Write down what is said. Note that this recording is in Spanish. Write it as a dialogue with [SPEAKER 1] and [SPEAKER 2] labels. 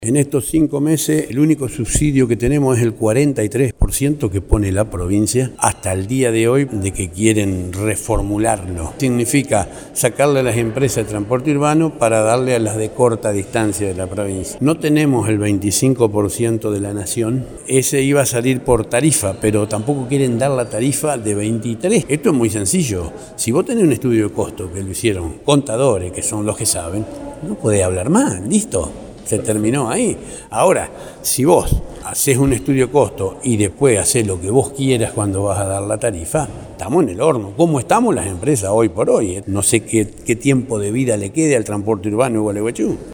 [SPEAKER 1] En estos 5 meses, el único subsidio que tenemos es el 43% que pone la provincia hasta el día de hoy de que quieren reformularlo. Significa sacarle a las empresas de transporte urbano para darle a las de corta distancia de la provincia. No tenemos el 25% de la nación, ese iba a salir por tarifa, pero tampoco quieren dar la tarifa de 23. Esto es muy sencillo. Si vos tenés un estudio de costo que lo hicieron contadores, que son los que saben, no podés hablar más, listo. Se terminó ahí. Ahora, si vos haces un estudio de costo y después haces lo que vos quieras cuando vas a dar la tarifa, estamos en el horno. ¿Cómo estamos las empresas hoy por hoy? No sé qué tiempo de vida le quede al transporte urbano de Gualeguaychú.